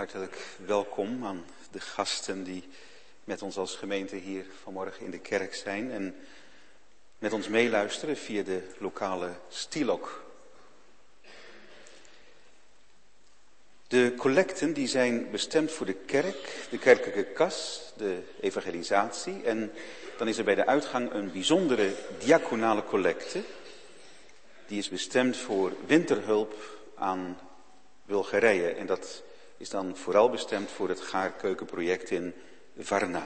hartelijk welkom aan de gasten die met ons als gemeente hier vanmorgen in de kerk zijn en met ons meeluisteren via de lokale Stielok. De collecten die zijn bestemd voor de kerk, de kerkelijke kas, de evangelisatie en dan is er bij de uitgang een bijzondere diaconale collecte. Die is bestemd voor winterhulp aan Bulgarije en dat is dan vooral bestemd voor het gaarkeukenproject in Varna.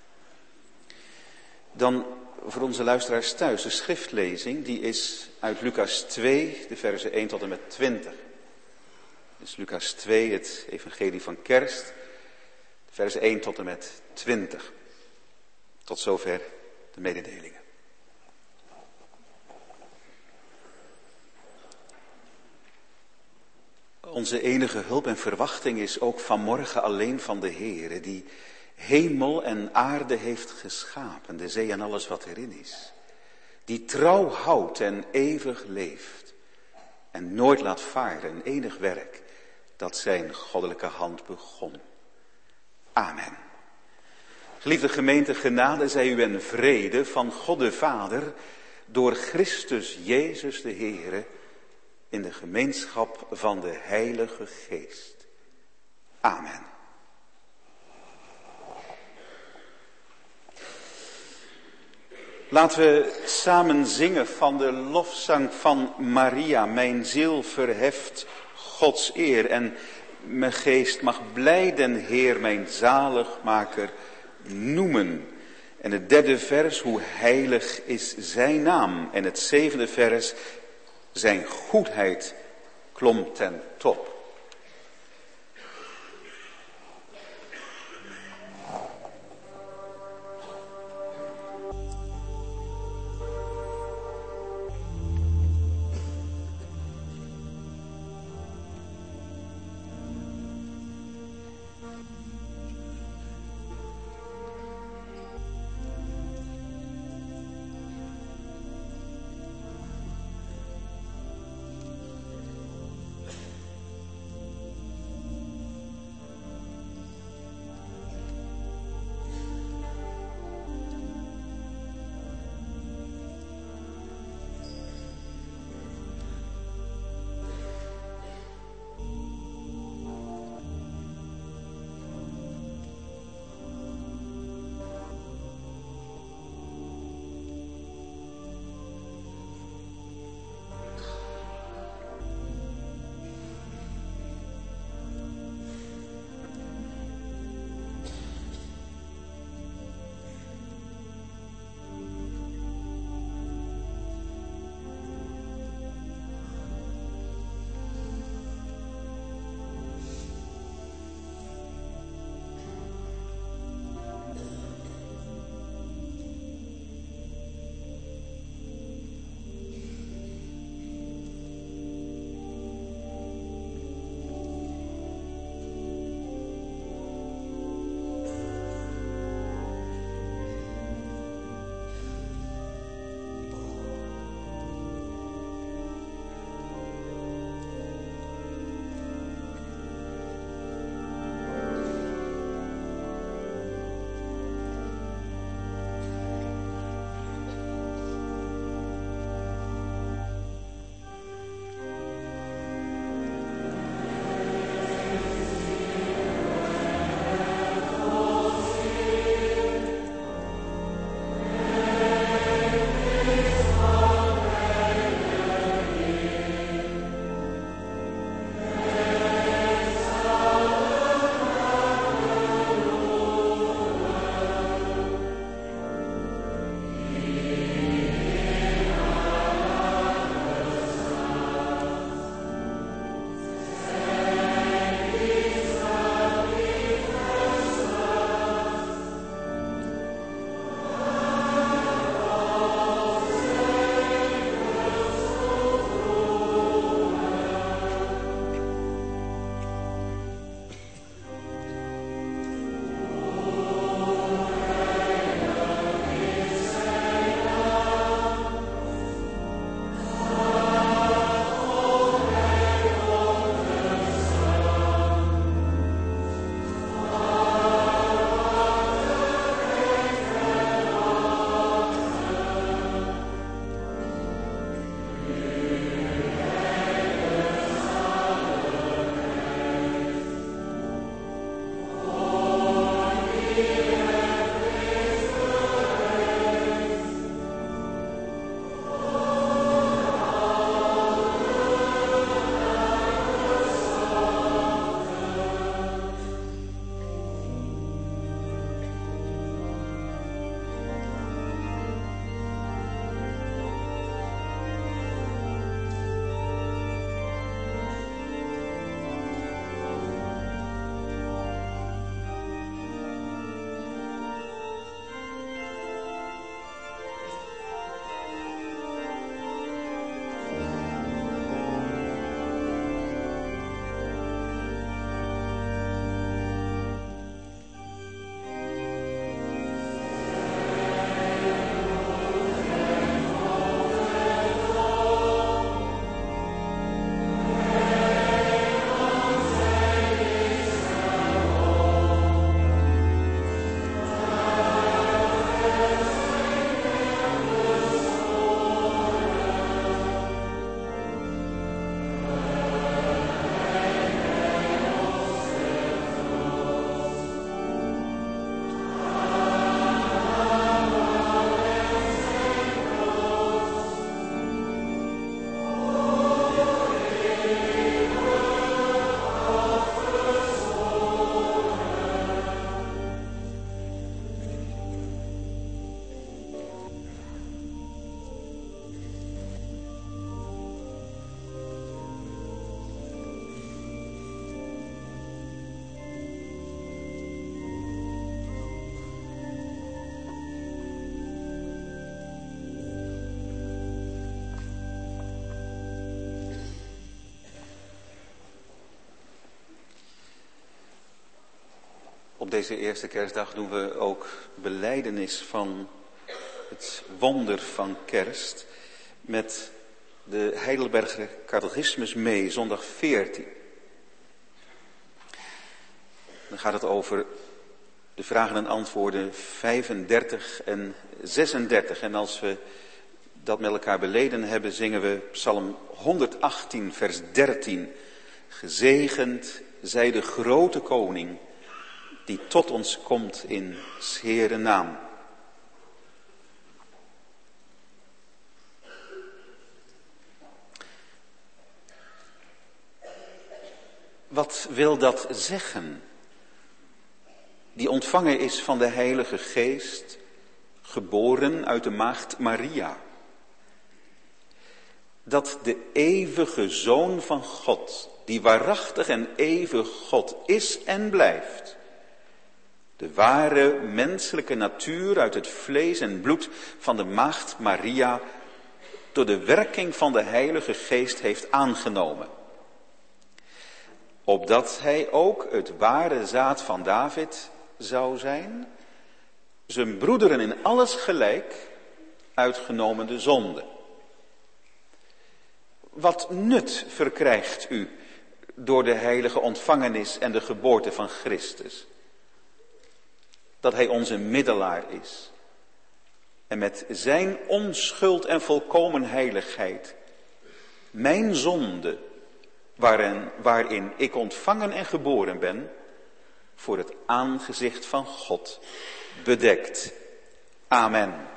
Dan voor onze luisteraars thuis, de schriftlezing, die is uit Lucas 2, de versen 1 tot en met 20. Dus Lucas 2, het evangelie van kerst, de versen 1 tot en met 20. Tot zover de mededelingen. Onze enige hulp en verwachting is ook vanmorgen alleen van de Heere, die hemel en aarde heeft geschapen, de zee en alles wat erin is. Die trouw houdt en eeuwig leeft en nooit laat varen een enig werk dat zijn goddelijke hand begon. Amen. Geliefde gemeente, genade zij u en vrede van God de Vader door Christus Jezus de Heere in de gemeenschap van de Heilige Geest. Amen. Laten we samen zingen van de lofzang van Maria. Mijn ziel verheft Gods eer en mijn geest mag blij den Heer, mijn zaligmaker, noemen. En het 3e vers, hoe heilig is zijn naam. En het 7e vers, zijn goedheid klom ten top. Op deze eerste kerstdag doen we ook belijdenis van het wonder van kerst met de Heidelberger Catechismus mee, zondag 14. Dan gaat het over de vragen en antwoorden 35 en 36. En als we dat met elkaar beleden hebben, zingen we Psalm 118, vers 13. Gezegend zij de grote koning, die tot ons komt in 's Heeren naam. Wat wil dat zeggen? Die ontvangen is van de Heilige Geest, geboren uit de maagd Maria. Dat de eeuwige Zoon van God, die waarachtig en eeuwig God is en blijft, de ware menselijke natuur uit het vlees en bloed van de maagd Maria door de werking van de Heilige Geest heeft aangenomen. Opdat hij ook het ware zaad van David zou zijn, zijn broederen in alles gelijk, uitgenomen de zonde. Wat nut verkrijgt u door de heilige ontvangenis en de geboorte van Christus? Dat hij onze middelaar is. En met zijn onschuld en volkomen heiligheid mijn zonde, waarin ik ontvangen en geboren ben, voor het aangezicht van God bedekt. Amen.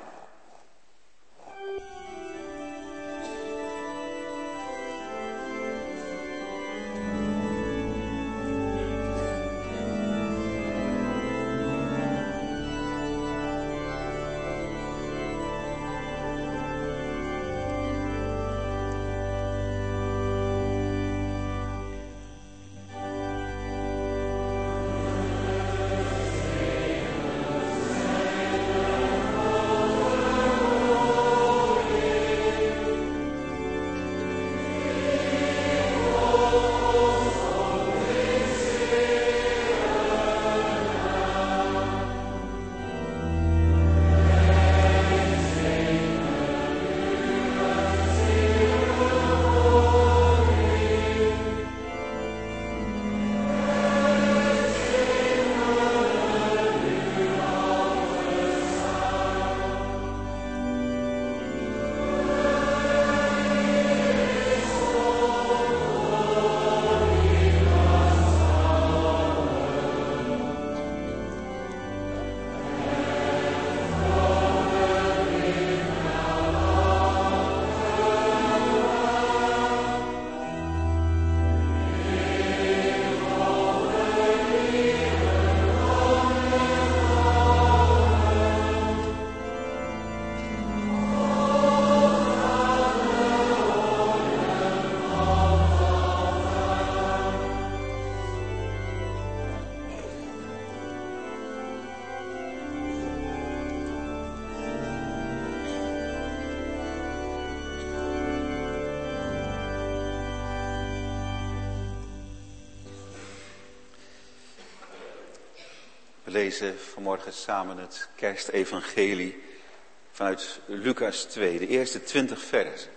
We lezen vanmorgen samen het kerstevangelie vanuit Lucas 2, de eerste 20 versen.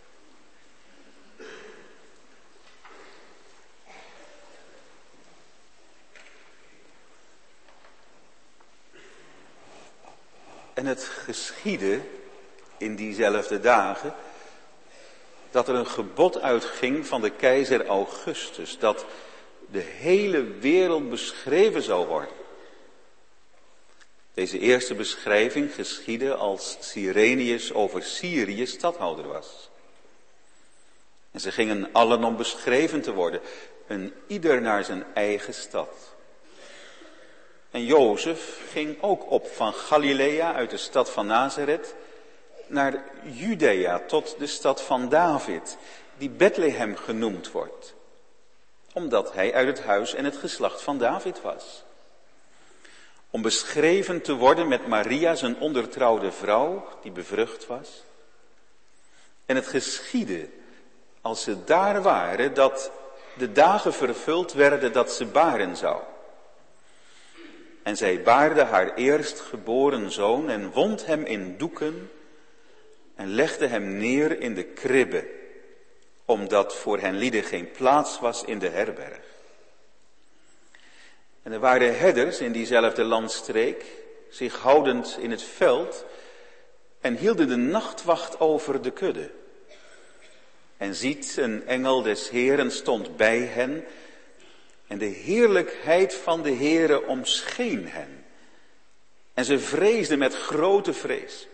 En het geschiedde in diezelfde dagen dat er een gebod uitging van de keizer Augustus, dat de hele wereld beschreven zou worden. Deze eerste beschrijving geschiedde als Cyrenius over Syrië stadhouder was. En ze gingen allen om beschreven te worden, een ieder naar zijn eigen stad. En Jozef ging ook op van Galilea uit de stad van Nazareth naar Judea tot de stad van David, die Bethlehem genoemd wordt, omdat hij uit het huis en het geslacht van David was. Om beschreven te worden met Maria, zijn ondertrouwde vrouw, die bevrucht was. En het geschiedde, als ze daar waren, dat de dagen vervuld werden dat ze baren zou. En zij baarde haar eerstgeboren zoon en wond hem in doeken en legde hem neer in de kribbe, omdat voor hen lieden geen plaats was in de herberg. En er waren herders in diezelfde landstreek, zich houdend in het veld, en hielden de nachtwacht over de kudde. En ziet, een engel des Heeren stond bij hen, en de heerlijkheid van de Heere omscheen hen. En ze vreesden met grote vrees.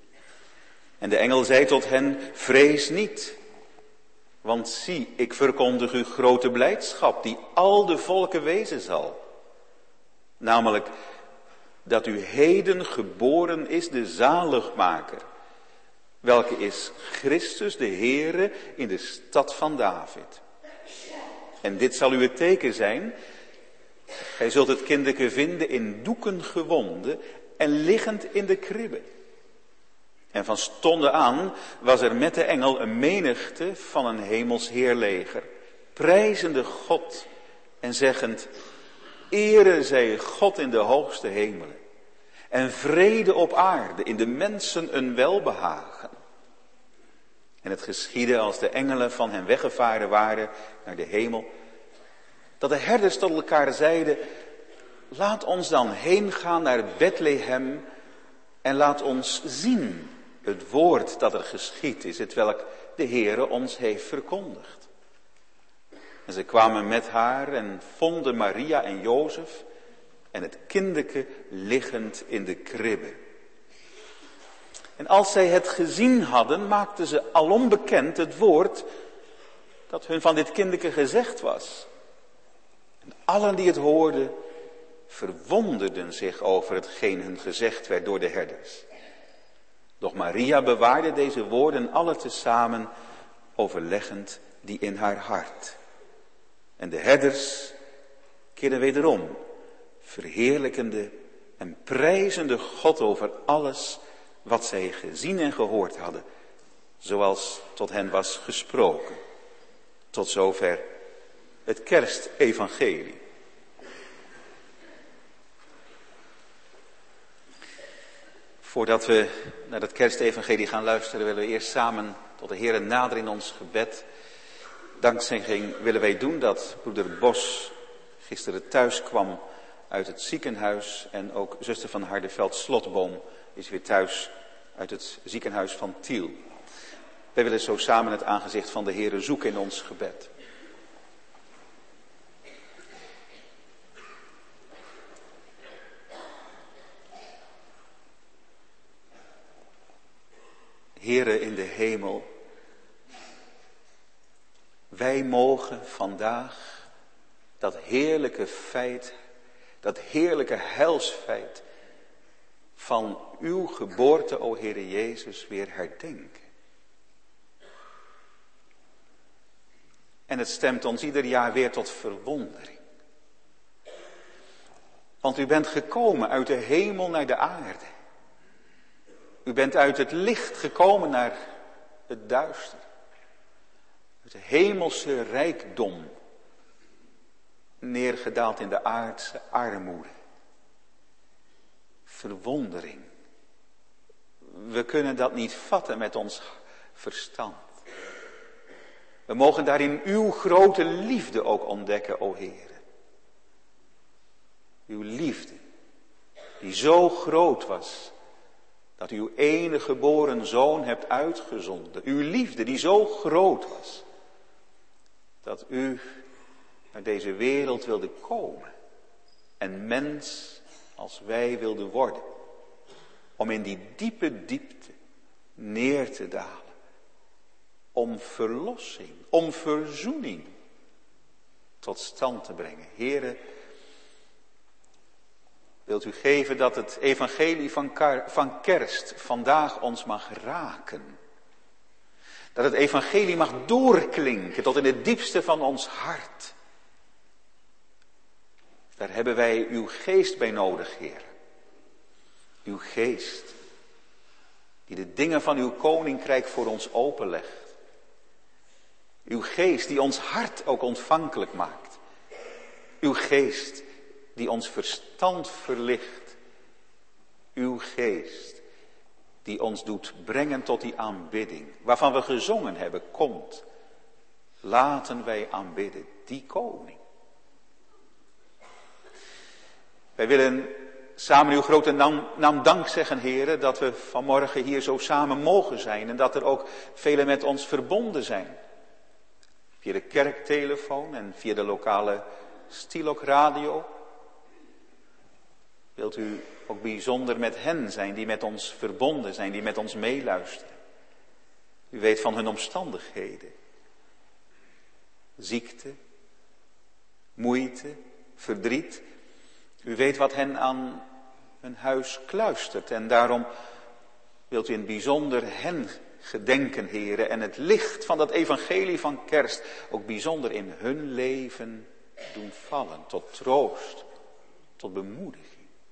En de engel zei tot hen, vrees niet, want zie, ik verkondig u grote blijdschap, die al de volken wezen zal. Namelijk, dat u heden geboren is de zaligmaker, welke is Christus de Heere in de stad van David. En dit zal u het teken zijn, gij zult het kindeke vinden in doeken gewonden en liggend in de kribbe. En van stonden aan was er met de engel een menigte van een hemels heerleger, prijzende God en zeggend, ere zij God in de hoogste hemelen en vrede op aarde in de mensen een welbehagen. En het geschiedde als de engelen van hen weggevaren waren naar de hemel, dat de herders tot elkaar zeiden, laat ons dan heen gaan naar Bethlehem en laat ons zien het woord dat er geschied is, hetwelk de Heere ons heeft verkondigd. En ze kwamen met haar en vonden Maria en Jozef en het kindeke liggend in de kribbe. En als zij het gezien hadden, maakten ze alom bekend het woord dat hun van dit kindeke gezegd was. En allen die het hoorden, verwonderden zich over hetgeen hun gezegd werd door de herders. Doch Maria bewaarde deze woorden alle tezamen, overleggend die in haar hart. En de herders keerden wederom, verheerlijkende en prijzende God over alles wat zij gezien en gehoord hadden, zoals tot hen was gesproken. Tot zover het kerstevangelie. Voordat we naar het kerstevangelie gaan luisteren, willen we eerst samen tot de Heere naderen in ons gebed. Dankzegging willen wij doen dat broeder Bos gisteren thuis kwam uit het ziekenhuis. En ook zuster van Hardenveld Slotboom is weer thuis uit het ziekenhuis van Tiel. Wij willen zo samen het aangezicht van de Heere zoeken in ons gebed. Heere in de hemel, wij mogen vandaag dat heerlijke feit, dat heerlijke heilsfeit van uw geboorte, o Heere Jezus, weer herdenken. En het stemt ons ieder jaar weer tot verwondering. Want u bent gekomen uit de hemel naar de aarde. U bent uit het licht gekomen naar het duister. Uit de hemelse rijkdom. Neergedaald in de aardse armoede. Verwondering. We kunnen dat niet vatten met ons verstand. We mogen daarin uw grote liefde ook ontdekken, o Heere. Uw liefde, die zo groot was, dat u uw enige geboren zoon hebt uitgezonden. Uw liefde die zo groot was, dat u naar deze wereld wilde komen. En mens als wij wilden worden. Om in die diepe diepte neer te dalen. Om verlossing, om verzoening tot stand te brengen. Heere, wilt u geven dat het evangelie van kerst vandaag ons mag raken. Dat het evangelie mag doorklinken tot in het diepste van ons hart. Daar hebben wij uw geest bij nodig, Heer. Uw geest, die de dingen van uw koninkrijk voor ons openlegt. Uw geest die ons hart ook ontvankelijk maakt. Uw geest die ons verstand verlicht. Uw geest, die ons doet brengen tot die aanbidding, waarvan we gezongen hebben, komt, laten wij aanbidden, die koning. Wij willen samen uw grote naam dank zeggen, heren, dat we vanmorgen hier zo samen mogen zijn en dat er ook velen met ons verbonden zijn. Via de kerktelefoon en via de lokale Stilok radio. Wilt u ook bijzonder met hen zijn die met ons verbonden zijn, die met ons meeluisteren. U weet van hun omstandigheden. Ziekte, moeite, verdriet. U weet wat hen aan hun huis kluistert en daarom wilt u in het bijzonder hen gedenken, heren, en het licht van dat evangelie van kerst ook bijzonder in hun leven doen vallen, tot troost, tot bemoediging.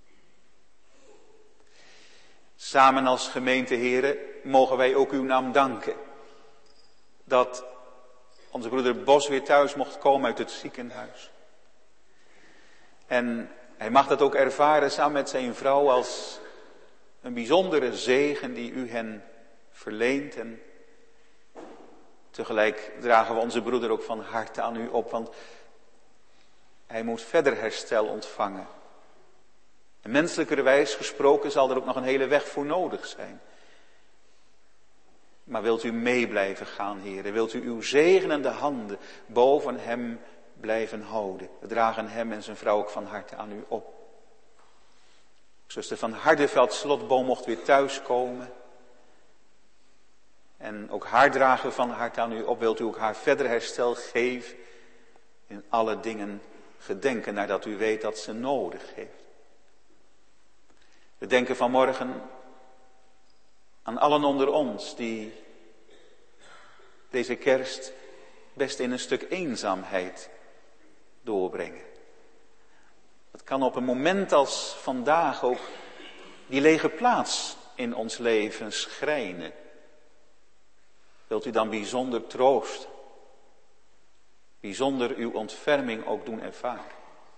Samen als gemeente, heren, mogen wij ook uw naam danken, dat onze broeder Bos weer thuis mocht komen uit het ziekenhuis. En hij mag dat ook ervaren samen met zijn vrouw als een bijzondere zegen die u hen verleent. En tegelijk dragen we onze broeder ook van harte aan u op, want hij moet verder herstel ontvangen. En menselijkerwijs gesproken zal er ook nog een hele weg voor nodig zijn. Maar wilt u mee blijven gaan, heren? Wilt u uw zegenende handen boven hem blijven houden? We dragen hem en zijn vrouw ook van harte aan u op. Zuster van Hardeveld Slotboom mocht weer thuiskomen. En ook haar dragen we van harte aan u op. Wilt u ook haar verder herstel geven? In alle dingen gedenken naar dat u weet dat ze nodig heeft. We denken vanmorgen aan allen onder ons die deze kerst best in een stuk eenzaamheid doorbrengen. Het kan op een moment als vandaag ook die lege plaats in ons leven schrijnen. Wilt u dan bijzonder troost, bijzonder uw ontferming ook doen ervaren.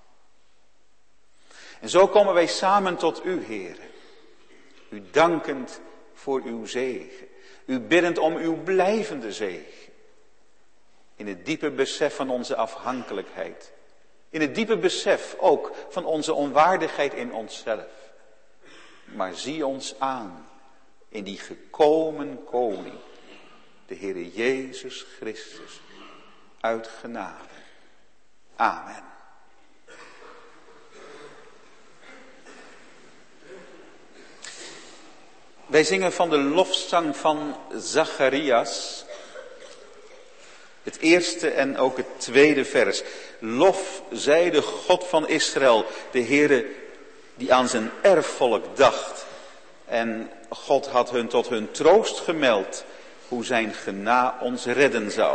En zo komen wij samen tot u, heren. U dankend voor uw zegen. U biddend om uw blijvende zegen. In het diepe besef van onze afhankelijkheid. In het diepe besef ook van onze onwaardigheid in onszelf. Maar zie ons aan in die gekomen koning. De Heere Jezus Christus. Uit genade. Amen. Wij zingen van de lofzang van Zacharias, het eerste en ook het tweede vers. Lof zij de God van Israël, de Heere die aan zijn erfvolk dacht. En God had hun tot hun troost gemeld, hoe zijn gena ons redden zou.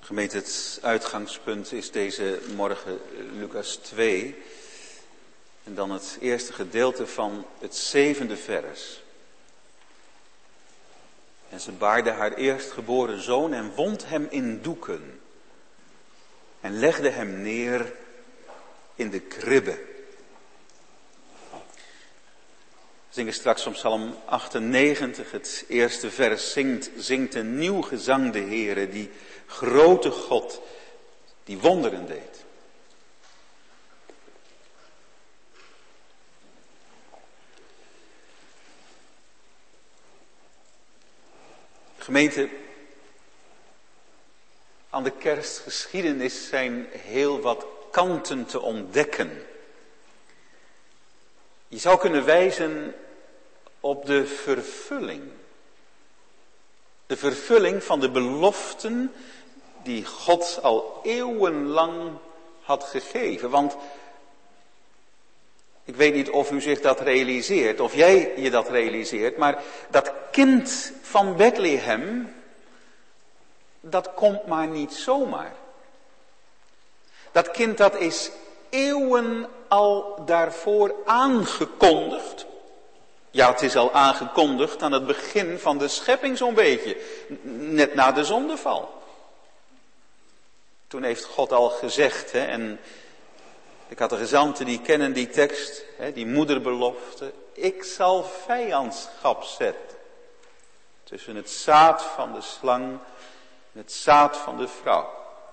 Gemeente, het uitgangspunt is deze morgen Lucas 2. En dan het eerste gedeelte van het 7e vers. En ze baarde haar eerstgeboren zoon en wond hem in doeken. En legde hem neer in de kribbe. We zingen straks van Psalm 98, het eerste vers. Zingt een nieuw gezang de Heere, die grote God, die wonderen deed. Gemeente, aan de kerstgeschiedenis zijn heel wat kanten te ontdekken. Je zou kunnen wijzen op de vervulling. De vervulling van de beloften die God al eeuwenlang had gegeven. Want ik weet niet of u zich dat realiseert, of jij je dat realiseert, maar dat kind van Bethlehem, dat komt maar niet zomaar. Dat kind dat is eeuwen al daarvoor aangekondigd. Ja, het is al aangekondigd aan het begin van de schepping zo'n beetje, net na de zondeval. Toen heeft God al gezegd, en de catechizanten die kennen die tekst, die moederbelofte. Ik zal vijandschap zetten tussen het zaad van de slang en het zaad van de vrouw.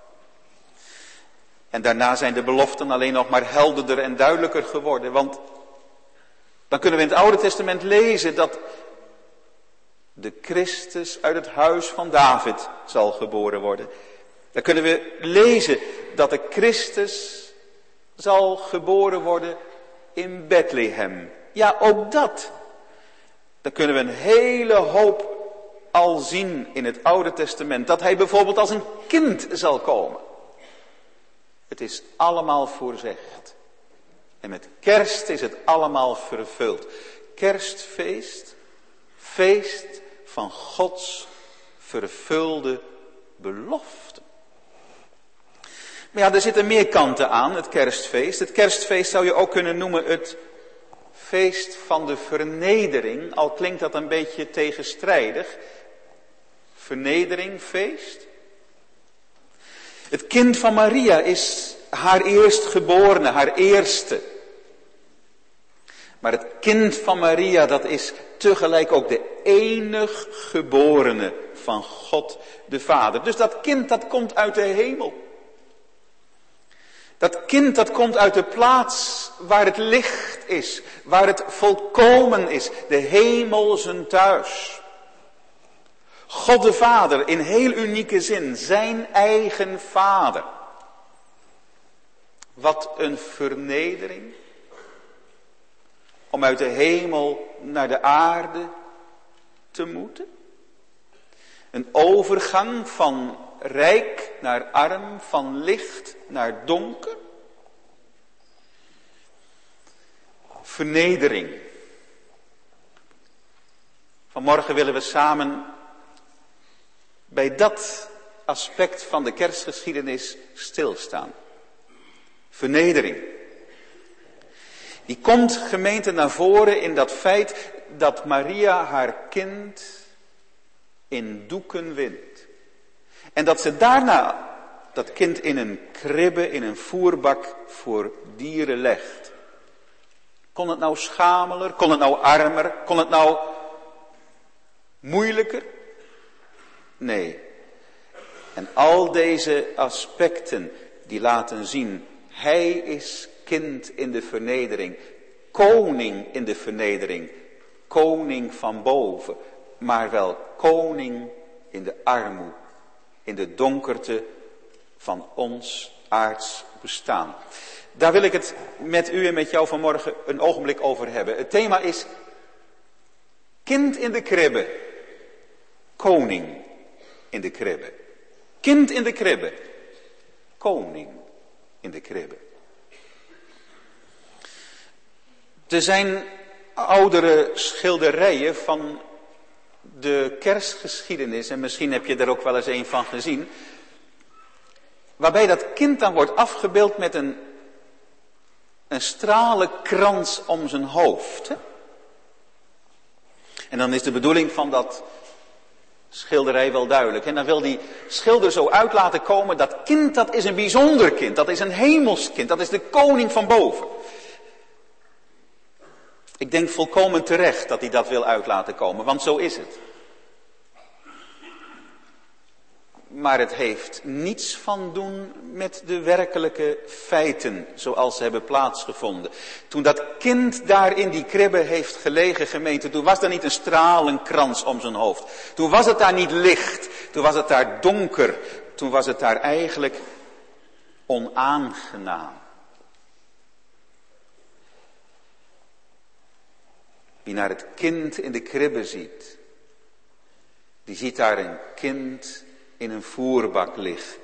En daarna zijn de beloften alleen nog maar helderder en duidelijker geworden. Want dan kunnen we in het Oude Testament lezen dat de Christus uit het huis van David zal geboren worden. Dan kunnen we lezen dat de Christus zal geboren worden in Bethlehem. Ja, ook dat. Dan kunnen we een hele hoop al zien in het Oude Testament. Dat hij bijvoorbeeld als een kind zal komen. Het is allemaal voorzegd. En met kerst is het allemaal vervuld. Kerstfeest, feest van Gods vervulde belofte. Maar ja, er zitten meer kanten aan, het kerstfeest. Het kerstfeest zou je ook kunnen noemen het feest van de vernedering. Al klinkt dat een beetje tegenstrijdig. Vernedering, feest. Het kind van Maria is haar eerstgeborene, haar eerste. Maar het kind van Maria, dat is tegelijk ook de enig geborene van God de Vader. Dus dat kind, dat komt uit de hemel. Dat kind, dat komt uit de plaats waar het licht is, waar het volkomen is. De hemel zijn thuis. God de Vader, in heel unieke zin, zijn eigen Vader. Wat een vernedering. Om uit de hemel naar de aarde te moeten. Een overgang van rijk naar arm, van licht naar donker. Vernedering. Vanmorgen willen we samen bij dat aspect van de kerstgeschiedenis stilstaan. Vernedering. Die komt, gemeente, naar voren in dat feit dat Maria haar kind in doeken windt. En dat ze daarna dat kind in een kribbe, in een voerbak voor dieren legt. Kon het nou schameler? Kon het nou armer? Kon het nou moeilijker? Nee. En al deze aspecten die laten zien, hij is kind in de vernedering, koning in de vernedering, koning van boven, maar wel koning in de armoede, in de donkerte van ons aards bestaan. Daar wil ik het met u en met jou vanmorgen een ogenblik over hebben. Het thema is kind in de kribbe, koning in de kribbe. Kind in de kribbe, koning in de kribbe. Er zijn oudere schilderijen van de kerstgeschiedenis, en misschien heb je er ook wel eens een van gezien. Waarbij dat kind dan wordt afgebeeld met een stralenkrans om zijn hoofd. Hè? En dan is de bedoeling van dat schilderij wel duidelijk. En dan wil die schilder zo uit laten komen, dat kind dat is een bijzonder kind. Dat is een hemelskind. Dat is de koning van boven. Ik denk volkomen terecht dat hij dat wil uit laten komen, want zo is het. Maar het heeft niets van doen met de werkelijke feiten zoals ze hebben plaatsgevonden. Toen dat kind daar in die kribbe heeft gelegen, gemeente, toen was er niet een stralenkrans om zijn hoofd. Toen was het daar niet licht, toen was het daar donker, toen was het daar eigenlijk onaangenaam. Wie naar het kind in de kribbe ziet, die ziet daar een kind in een voerbak liggen.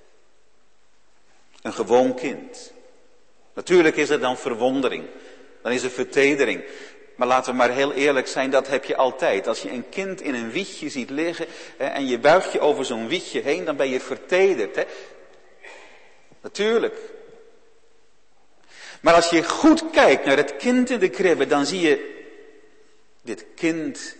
Een gewoon kind. Natuurlijk is er dan verwondering. Dan is er vertedering. Maar laten we maar heel eerlijk zijn, dat heb je altijd. Als je een kind in een wiegje ziet liggen en je buigt je over zo'n wiegje heen, dan ben je vertederd. Hè? Natuurlijk. Maar als je goed kijkt naar het kind in de kribbe, dan zie je, dit kind,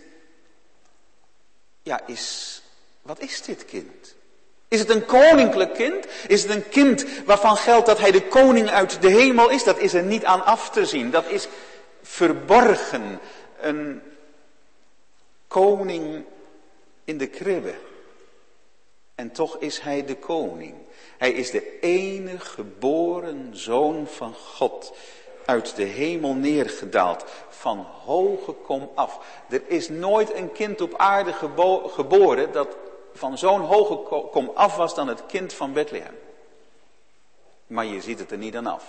wat is dit kind? Is het een koninklijk kind? Is het een kind waarvan geldt dat hij de koning uit de hemel is? Dat is er niet aan af te zien. Dat is verborgen. Een koning in de kribbe. En toch is hij de koning. Hij is de enige geboren zoon van God. Uit de hemel neergedaald. Van hoge kom af. Er is nooit een kind op aarde geboren dat van zo'n hoge kom af was dan het kind van Bethlehem. Maar je ziet het er niet aan af.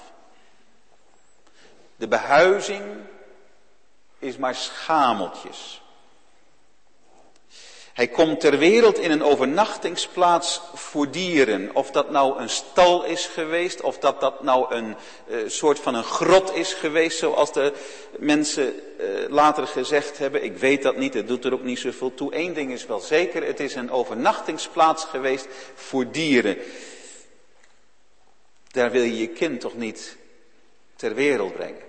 De behuizing is maar schameltjes. Hij komt ter wereld in een overnachtingsplaats voor dieren. Of dat nou een stal is geweest, of dat nou een soort van een grot is geweest, zoals de mensen later gezegd hebben. Ik weet dat niet, het doet er ook niet zoveel toe. Eén ding is wel zeker, het is een overnachtingsplaats geweest voor dieren. Daar wil je je kind toch niet ter wereld brengen.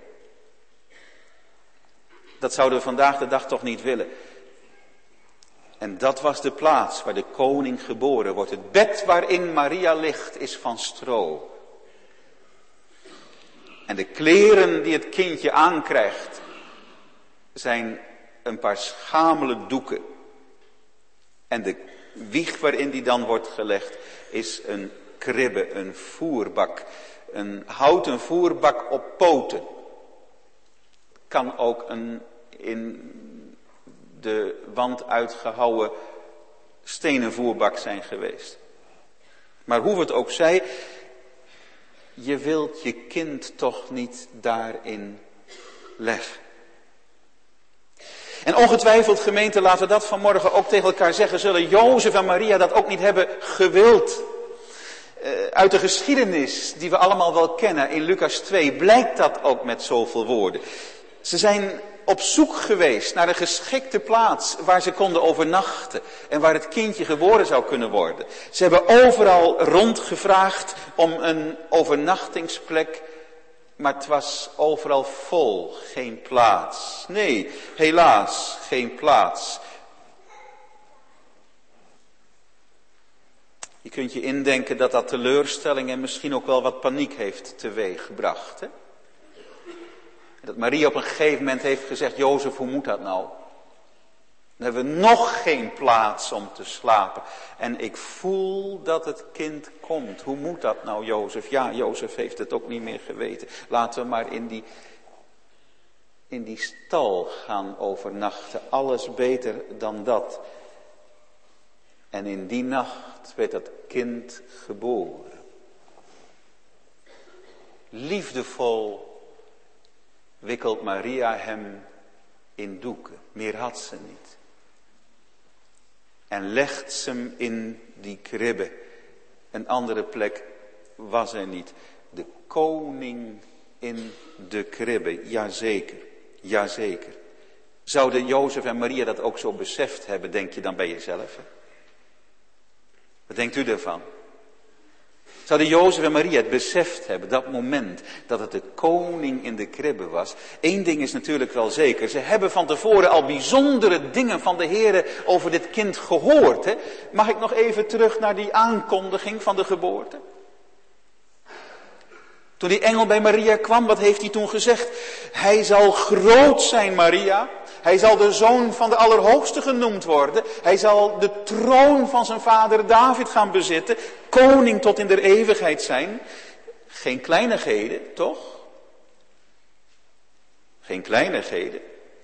Dat zouden we vandaag de dag toch niet willen. En dat was de plaats waar de koning geboren wordt. Het bed waarin Maria ligt is van stro. En de kleren die het kindje aankrijgt zijn een paar schamele doeken. En de wieg waarin die dan wordt gelegd is een kribbe, een voerbak. Een houten voerbak op poten. Kan ook een in de wand uitgehouwen stenen voerbak zijn geweest. Maar hoe het ook zij, je wilt je kind toch niet daarin leggen. En ongetwijfeld, gemeente, laten we dat vanmorgen ook tegen elkaar zeggen, zullen Jozef en Maria dat ook niet hebben gewild. Uit de geschiedenis die we allemaal wel kennen in Lucas 2 blijkt dat ook met zoveel woorden. Ze zijn op zoek geweest naar een geschikte plaats waar ze konden overnachten en waar het kindje geboren zou kunnen worden. Ze hebben overal rondgevraagd om een overnachtingsplek, maar het was overal vol, geen plaats. Nee, helaas, geen plaats. Je kunt je indenken dat dat teleurstelling en misschien ook wel wat paniek heeft teweeggebracht, hè? Dat Maria op een gegeven moment heeft gezegd, Jozef, hoe moet dat nou? Dan hebben we nog geen plaats om te slapen. En ik voel dat het kind komt. Hoe moet dat nou, Jozef? Ja, Jozef heeft het ook niet meer geweten. Laten we maar in die stal gaan overnachten. Alles beter dan dat. En in die nacht werd dat kind geboren. Liefdevol wikkelt Maria hem in doeken. Meer had ze niet. En legt ze hem in die kribbe. Een andere plek was er niet. De koning in de kribbe. Jazeker, jazeker. Zouden Jozef en Maria dat ook zo beseft hebben, denk je dan bij jezelf? Hè? Wat denkt u ervan? Zouden Jozef en Maria het beseft hebben, dat moment dat het de koning in de kribbe was? Eén ding is natuurlijk wel zeker. Ze hebben van tevoren al bijzondere dingen van de Heere over dit kind gehoord. Hè? Mag ik nog even terug naar die aankondiging van de geboorte? Toen die engel bij Maria kwam, wat heeft hij toen gezegd? Hij zal groot zijn, Maria. Hij zal de zoon van de Allerhoogste genoemd worden. Hij zal de troon van zijn vader David gaan bezitten. Koning tot in der eeuwigheid zijn. Geen kleinigheden, toch? Geen kleinigheden.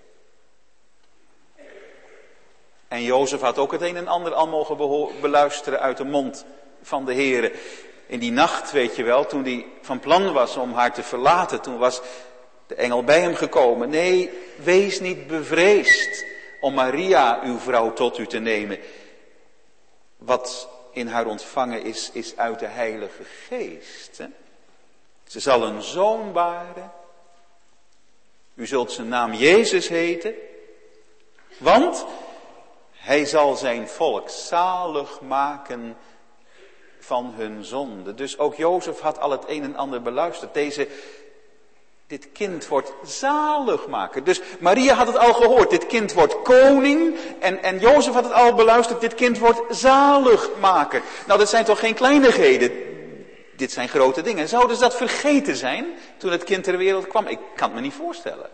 En Jozef had ook het een en ander al mogen beluisteren uit de mond van de Heere. In die nacht, weet je wel, toen hij van plan was om haar te verlaten, toen was de engel bij hem gekomen. Nee, wees niet bevreesd om Maria, uw vrouw, tot u te nemen. Wat in haar ontvangen is uit de Heilige Geest. Hè? Ze zal een zoon baren. U zult zijn naam Jezus heten. Want hij zal zijn volk zalig maken van hun zonde. Dus ook Jozef had al het een en ander beluisterd. Dit kind wordt zalig maken. Dus Maria had het al gehoord. Dit kind wordt koning. En Jozef had het al beluisterd. Dit kind wordt zalig maken. Nou, dat zijn toch geen kleinigheden. Dit zijn grote dingen. Zouden ze dat vergeten zijn toen het kind ter wereld kwam? Ik kan het me niet voorstellen.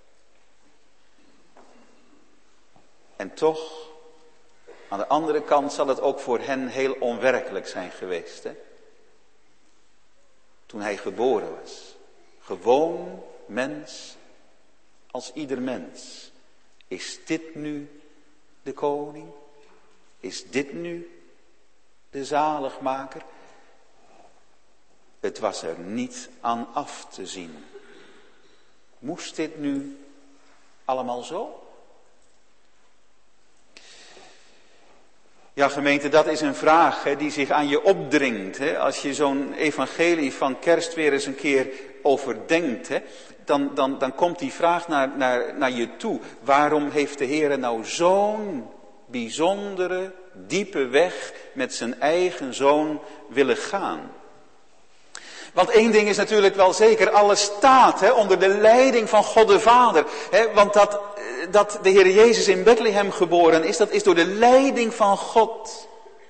En toch, aan de andere kant zal het ook voor hen heel onwerkelijk zijn geweest. Hè? Toen hij geboren was. Gewoon mens als ieder mens. Is dit nu de koning? Is dit nu de zaligmaker? Het was er niet aan af te zien. Moest dit nu allemaal zo? Ja, gemeente, dat is een vraag die zich aan je opdringt. Hè. Als je zo'n evangelie van kerst weer eens een keer overdenkt, hè, dan komt die vraag naar je toe. Waarom heeft de Heer nou zo'n bijzondere, diepe weg met zijn eigen zoon willen gaan? Want één ding is natuurlijk wel zeker, alles staat onder de leiding van God de Vader. Want dat de Heer Jezus in Bethlehem geboren is, dat is door de leiding van God.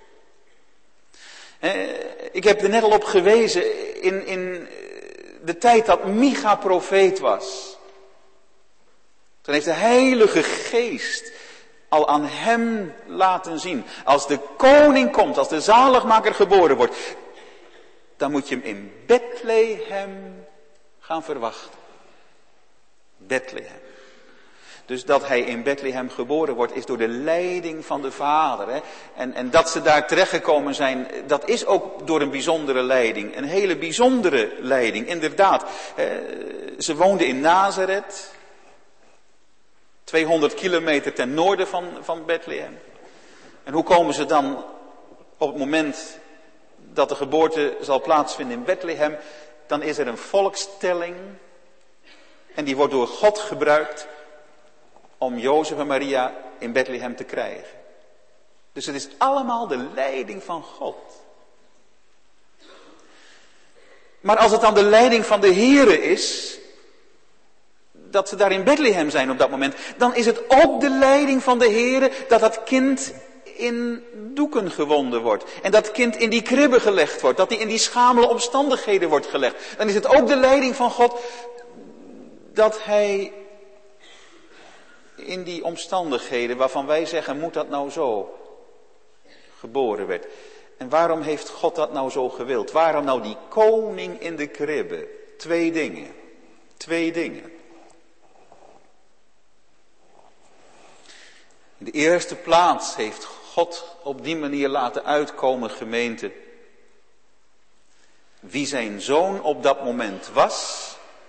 Ik heb er net al op gewezen in de tijd dat Micha profeet was. Toen heeft de Heilige Geest al aan hem laten zien. Als de koning komt, als de zaligmaker geboren wordt, dan moet je hem in Bethlehem gaan verwachten. Bethlehem. Dus dat hij in Bethlehem geboren wordt, is door de leiding van de Vader. Hè? En dat ze daar terechtgekomen zijn, dat is ook door een bijzondere leiding. Een hele bijzondere leiding, inderdaad. Ze woonden in Nazareth. 200 kilometer ten noorden van Bethlehem. En hoe komen ze dan op het moment dat de geboorte zal plaatsvinden in Bethlehem? Dan is er een volkstelling. En die wordt door God gebruikt om Jozef en Maria in Bethlehem te krijgen. Dus het is allemaal de leiding van God. Maar als het dan de leiding van de Here is, dat ze daar in Bethlehem zijn op dat moment, dan is het ook de leiding van de Here dat dat kind in doeken gewonden wordt. En dat kind in die kribbe gelegd wordt. Dat hij in die schamele omstandigheden wordt gelegd. Dan is het ook de leiding van God dat hij in die omstandigheden waarvan wij zeggen, moet dat nou zo, geboren werd. En waarom heeft God dat nou zo gewild? Waarom nou die koning in de kribbe? Twee dingen. In de eerste plaats heeft God op die manier laten uitkomen, gemeente, wie zijn zoon op dat moment was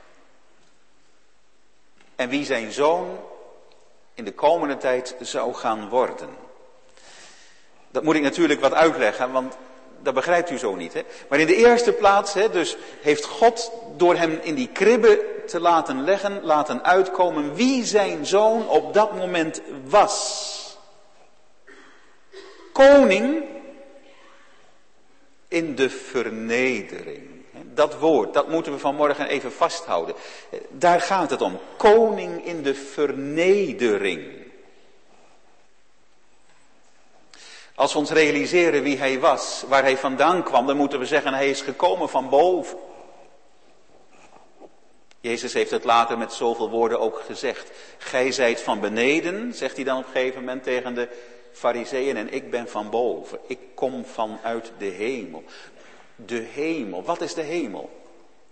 en wie zijn zoon in de komende tijd zou gaan worden. Dat moet ik natuurlijk wat uitleggen, want dat begrijpt u zo niet. Hè? Maar in de eerste plaats, dus heeft God door hem in die kribbe te laten leggen, laten uitkomen wie zijn zoon op dat moment was. Koning in de vernedering. Dat woord, dat moeten we vanmorgen even vasthouden. Daar gaat het om. Koning in de vernedering. Als we ons realiseren wie hij was, waar hij vandaan kwam, dan moeten we zeggen hij is gekomen van boven. Jezus heeft het later met zoveel woorden ook gezegd. Gij zijt van beneden, zegt hij dan op een gegeven moment tegen de Farizeeën, en ik ben van boven. Ik kom vanuit de hemel. De hemel, wat is de hemel?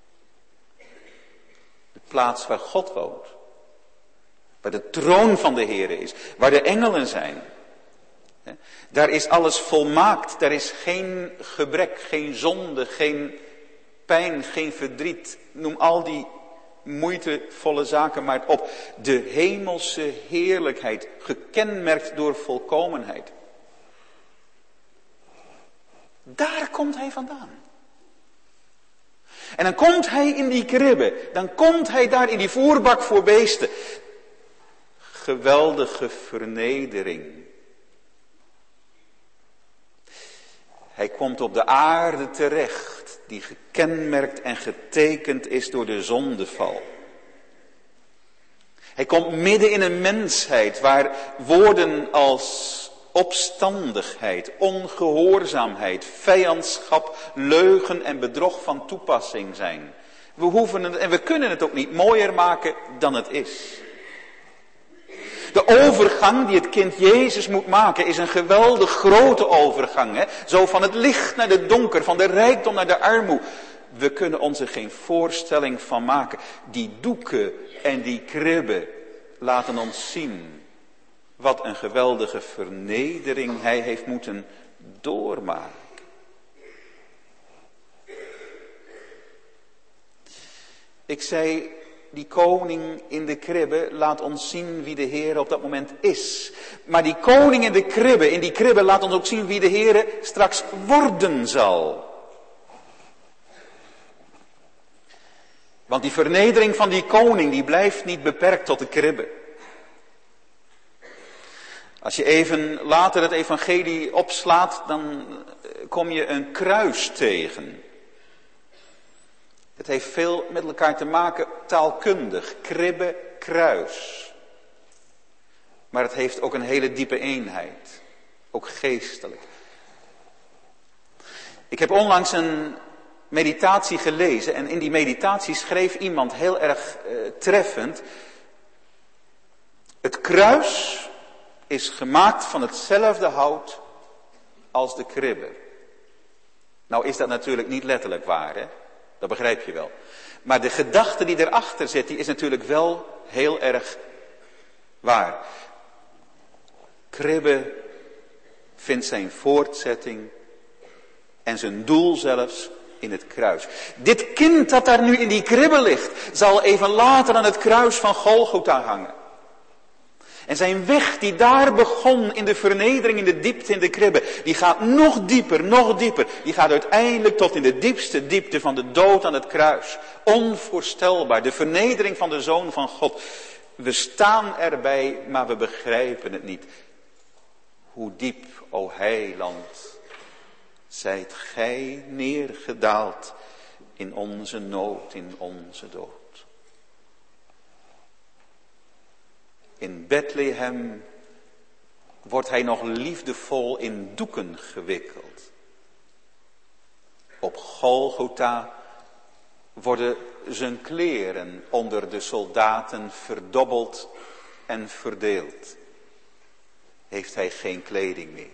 De plaats waar God woont. Waar de troon van de Heer is. Waar de engelen zijn. Daar is alles volmaakt. Daar is geen gebrek, geen zonde, geen pijn, geen verdriet. Noem al die moeitevolle zaken maar op. De hemelse heerlijkheid, gekenmerkt door volkomenheid. Daar komt hij vandaan. En dan komt hij in die kribbe. Dan komt hij daar in die voerbak voor beesten. Geweldige vernedering. Hij komt op de aarde terecht, die gekenmerkt en getekend is door de zondeval. Hij komt midden in een mensheid waar woorden als opstandigheid, ongehoorzaamheid, vijandschap, leugen en bedrog van toepassing zijn. We hoeven het en we kunnen het ook niet mooier maken dan het is. De overgang die het kind Jezus moet maken is een geweldig grote overgang. Hè? Zo van het licht naar het donker, van de rijkdom naar de armoede. We kunnen ons er geen voorstelling van maken. Die doeken en die kribben laten ons zien wat een geweldige vernedering hij heeft moeten doormaken. Ik zei, die koning in de kribbe laat ons zien wie de Heer op dat moment is. Maar die koning in die kribbe laat ons ook zien wie de Heer straks worden zal. Want die vernedering van die koning, die blijft niet beperkt tot de kribbe. Als je even later het evangelie opslaat, dan kom je een kruis tegen. Het heeft veel met elkaar te maken, taalkundig, kribbe, kruis. Maar het heeft ook een hele diepe eenheid, ook geestelijk. Ik heb onlangs een meditatie gelezen en in die meditatie schreef iemand heel erg treffend. Het kruis is gemaakt van hetzelfde hout als de kribbe. Nou is dat natuurlijk niet letterlijk waar, hè? Dat begrijp je wel. Maar de gedachte die erachter zit, die is natuurlijk wel heel erg waar. Kribbe vindt zijn voortzetting en zijn doel zelfs in het kruis. Dit kind dat daar nu in die kribbe ligt, zal even later aan het kruis van Golgotha hangen. En zijn weg die daar begon in de vernedering, in de diepte, in de kribbe, die gaat nog dieper, nog dieper. Die gaat uiteindelijk tot in de diepste diepte van de dood aan het kruis. Onvoorstelbaar, de vernedering van de Zoon van God. We staan erbij, maar we begrijpen het niet. Hoe diep, o heiland, zijt gij neergedaald in onze nood, in onze dood. In Bethlehem wordt hij nog liefdevol in doeken gewikkeld. Op Golgotha worden zijn kleren onder de soldaten verdobbeld en verdeeld. Heeft hij geen kleding meer.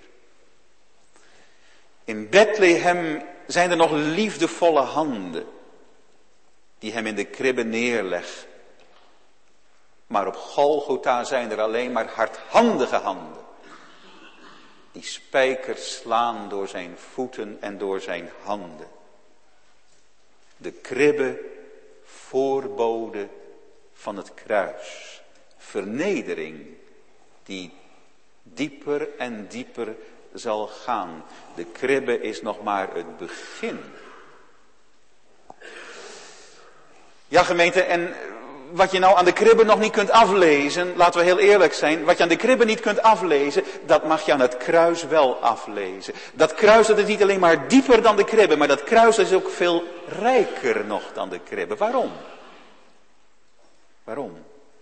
In Bethlehem zijn er nog liefdevolle handen die hem in de kribbe neerleggen. Maar op Golgotha zijn er alleen maar hardhandige handen. Die spijkers slaan door zijn voeten en door zijn handen. De kribbe, voorbode van het kruis. Vernedering die dieper en dieper zal gaan. De kribbe is nog maar het begin. Ja, gemeente, en wat je nou aan de kribbe nog niet kunt aflezen, laten we heel eerlijk zijn, wat je aan de kribbe niet kunt aflezen, dat mag je aan het kruis wel aflezen. Dat kruis, dat is niet alleen maar dieper dan de kribbe, maar dat kruis is ook veel rijker nog dan de kribbe. Waarom? Waarom?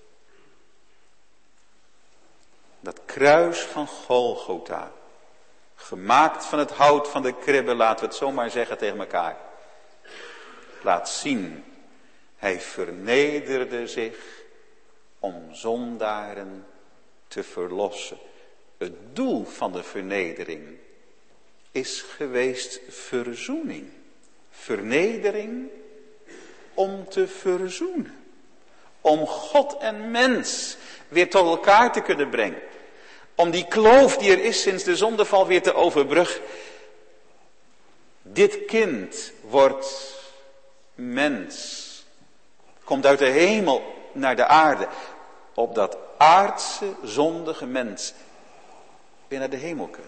Dat kruis van Golgotha, gemaakt van het hout van de kribbe, laten we het zomaar zeggen tegen elkaar, laat zien, hij vernederde zich om zondaren te verlossen. Het doel van de vernedering is geweest verzoening. Vernedering om te verzoenen. Om God en mens weer tot elkaar te kunnen brengen. Om die kloof die er is sinds de zondeval weer te overbruggen. Dit kind wordt mens. Komt uit de hemel naar de aarde. Opdat aardse zondige mens weer naar de hemel kunnen.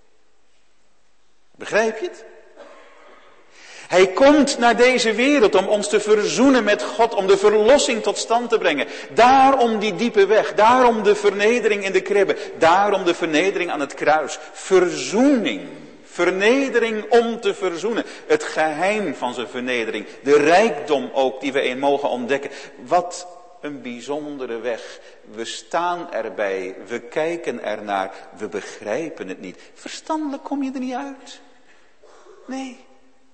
Begrijp je het? Hij komt naar deze wereld om ons te verzoenen met God, om de verlossing tot stand te brengen. Daarom die diepe weg, daarom de vernedering in de kribbe, daarom de vernedering aan het kruis. Verzoening, vernedering om te verzoenen. Het geheim van zijn vernedering, de rijkdom ook die we in mogen ontdekken. Wat een bijzondere weg. We staan erbij, we kijken ernaar, we begrijpen het niet. Verstandelijk kom je er niet uit. Nee.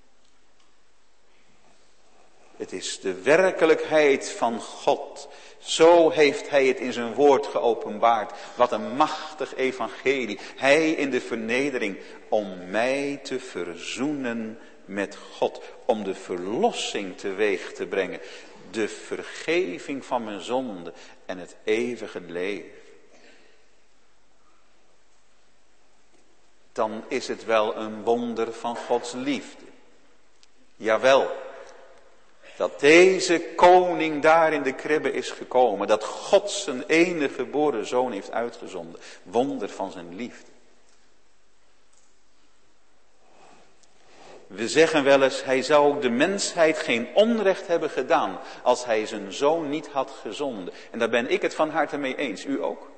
Het is de werkelijkheid van God. Zo heeft hij het in zijn woord geopenbaard. Wat een machtig evangelie. Hij in de vernedering om mij te verzoenen met God. Om de verlossing teweeg te brengen. De vergeving van mijn zonde en het eeuwige leven. Dan is het wel een wonder van Gods liefde. Jawel. Dat deze koning daar in de kribbe is gekomen. Dat God zijn enige geboren zoon heeft uitgezonden. Wonder van zijn liefde. We zeggen wel eens, hij zou de mensheid geen onrecht hebben gedaan als hij zijn zoon niet had gezonden. En daar ben ik het van harte mee eens. U ook?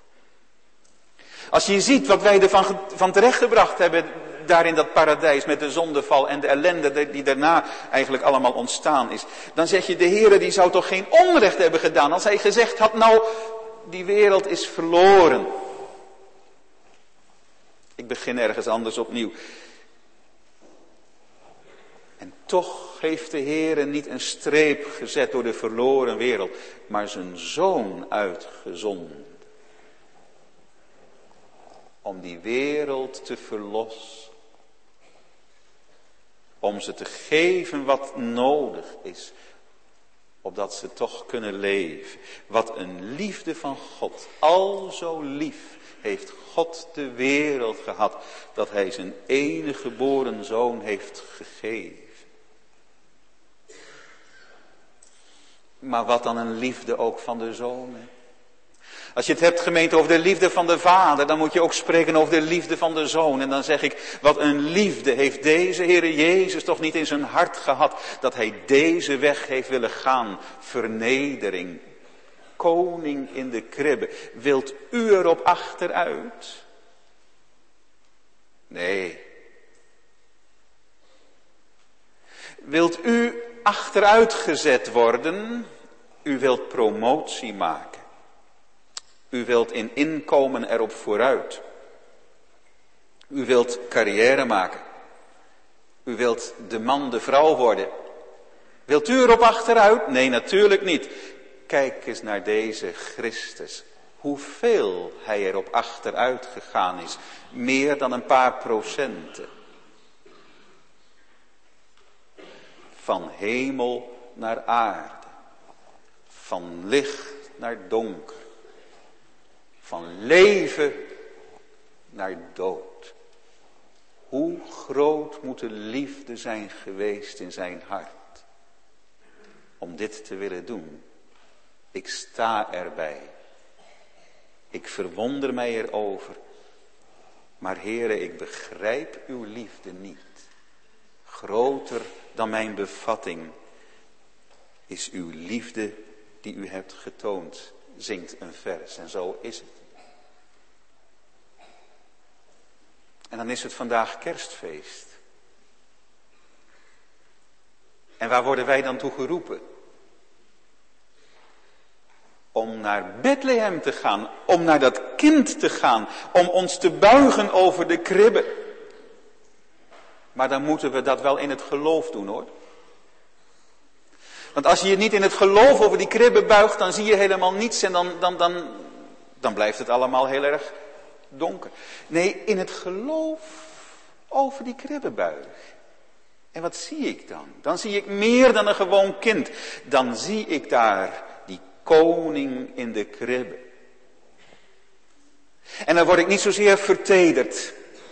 Als je ziet wat wij ervan terechtgebracht hebben daar in dat paradijs met de zondeval en de ellende die daarna eigenlijk allemaal ontstaan is. Dan zeg je, de Heere die zou toch geen onrecht hebben gedaan als hij gezegd had, nou, die wereld is verloren. Ik begin ergens anders opnieuw. En toch heeft de Heere niet een streep gezet door de verloren wereld, maar zijn zoon uitgezonden. Om die wereld te verlossen. Om ze te geven wat nodig is. Opdat ze toch kunnen leven. Wat een liefde van God. Al zo lief heeft God de wereld gehad. Dat hij zijn enige geboren zoon heeft gegeven. Maar wat dan een liefde ook van de zoon. Hè? Als je het hebt gemeente over de liefde van de vader, dan moet je ook spreken over de liefde van de zoon. En dan zeg ik, wat een liefde heeft deze Heere Jezus toch niet in zijn hart gehad, dat hij deze weg heeft willen gaan. Vernedering. Koning in de kribbe. Wilt u erop achteruit? Nee. Wilt u achteruit gezet worden? U wilt promotie maken. U wilt in inkomen erop vooruit. U wilt carrière maken. U wilt de man, de vrouw worden. Wilt u erop achteruit? Nee, natuurlijk niet. Kijk eens naar deze Christus. Hoeveel hij erop achteruit gegaan is. Meer dan een paar procenten. Van hemel naar aarde. Van licht naar donker. Van leven naar dood. Hoe groot moet de liefde zijn geweest in zijn hart. Om dit te willen doen. Ik sta erbij. Ik verwonder mij erover. Maar Heere, ik begrijp uw liefde niet. Groter dan mijn bevatting is uw liefde die u hebt getoond, zingt een vers. En zo is het. En dan is het vandaag kerstfeest. En waar worden wij dan toe geroepen? Om naar Bethlehem te gaan, om naar dat kind te gaan, om ons te buigen over de kribbe. Maar dan moeten we dat wel in het geloof doen, hoor. Want als je je niet in het geloof over die kribbe buigt, dan zie je helemaal niets en dan blijft het allemaal heel erg donker. Nee, in het geloof over die kribbe buig. En wat zie ik dan? Dan zie ik meer dan een gewoon kind. Dan zie ik daar die koning in de kribbe. En dan word ik niet zozeer vertederd.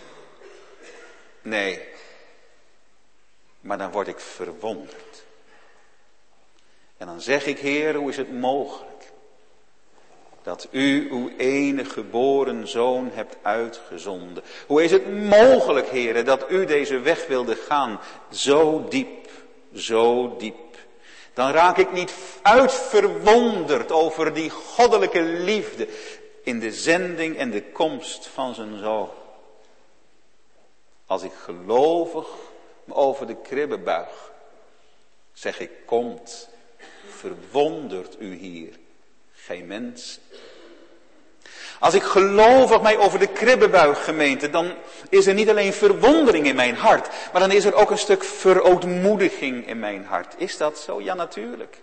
Nee. Maar dan word ik verwonderd. En dan zeg ik, Heer, hoe is het mogelijk dat u uw enige geboren zoon hebt uitgezonden? Hoe is het mogelijk, Heer, dat u deze weg wilde gaan, zo diep, zo diep? Dan raak ik niet uitverwonderd over die goddelijke liefde in de zending en de komst van zijn zoon. Als ik gelovig me over de kribbe buig, zeg ik, komt, verwondert u hier geen mens. Als ik gelovig mij over de kribbe buig, gemeente, dan is er niet alleen verwondering in mijn hart, maar dan is er ook een stuk verootmoediging in mijn hart. Is dat zo? Ja, natuurlijk.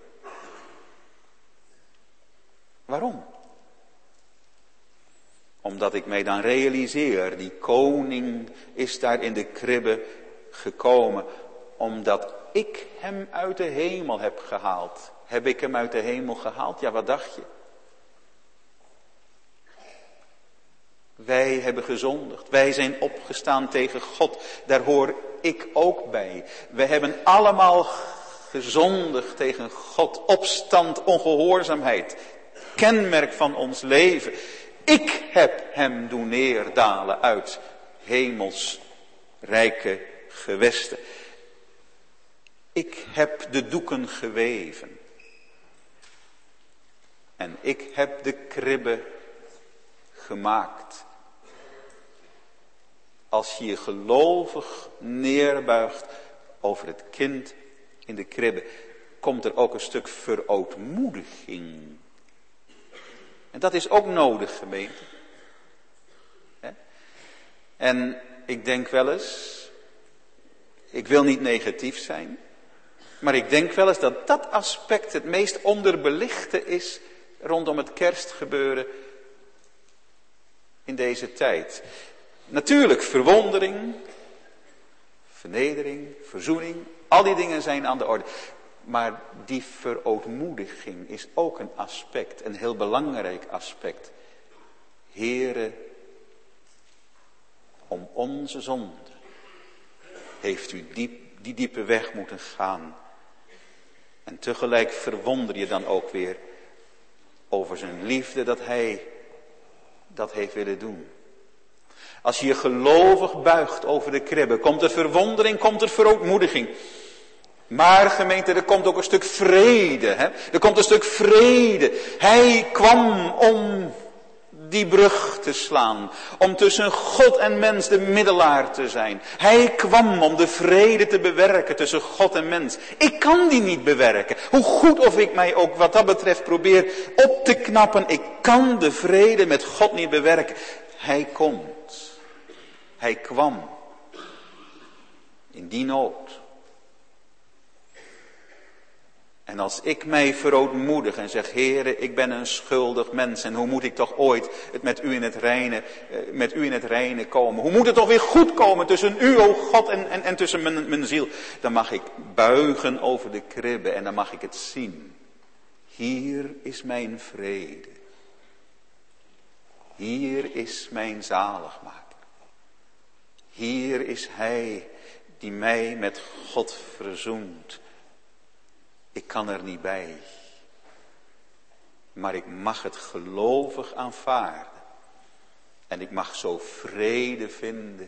Waarom? Omdat ik mij dan realiseer, die koning is daar in de kribbe gekomen, omdat ik hem uit de hemel heb gehaald. Heb ik hem uit de hemel gehaald? Ja, wat dacht je? Wij hebben gezondigd. Wij zijn opgestaan tegen God. Daar hoor ik ook bij. We hebben allemaal gezondigd tegen God. Opstand, ongehoorzaamheid. Kenmerk van ons leven. Ik heb hem doen neerdalen uit hemels rijke gewesten. Ik heb de doeken geweven. En ik heb de kribbe gemaakt. Als je je gelovig neerbuigt over het kind in de kribbe, komt er ook een stuk verootmoediging. En dat is ook nodig, gemeente. En ik denk wel eens, ik wil niet negatief zijn, maar ik denk wel eens dat dat aspect het meest onderbelichte is rondom het kerstgebeuren in deze tijd. Natuurlijk verwondering, vernedering, verzoening, al die dingen zijn aan de orde. Maar die verootmoediging is ook een aspect, een heel belangrijk aspect. Heere, om onze zonde heeft u die diepe weg moeten gaan. En tegelijk verwonder je dan ook weer over zijn liefde dat hij dat heeft willen doen. Als je je gelovig buigt over de kribbe, komt er verwondering, komt er verootmoediging. Maar gemeente, er komt ook een stuk vrede. Hè? Er komt een stuk vrede. Hij kwam om die brug te slaan. Om tussen God en mens de middelaar te zijn. Hij kwam om de vrede te bewerken tussen God en mens. Ik kan die niet bewerken. Hoe goed of ik mij ook wat dat betreft probeer op te knappen. Ik kan de vrede met God niet bewerken. Hij komt. Hij kwam. In die nood. En als ik mij verootmoedig en zeg, Heere, ik ben een schuldig mens en hoe moet ik toch ooit het met u in het reine komen? Hoe moet het toch weer goed komen tussen u, o God, en tussen mijn ziel? Dan mag ik buigen over de kribbe en dan mag ik het zien. Hier is mijn vrede. Hier is mijn zaligmaker. Hier is hij die mij met God verzoent. Ik kan er niet bij. Maar ik mag het gelovig aanvaarden. En ik mag zo vrede vinden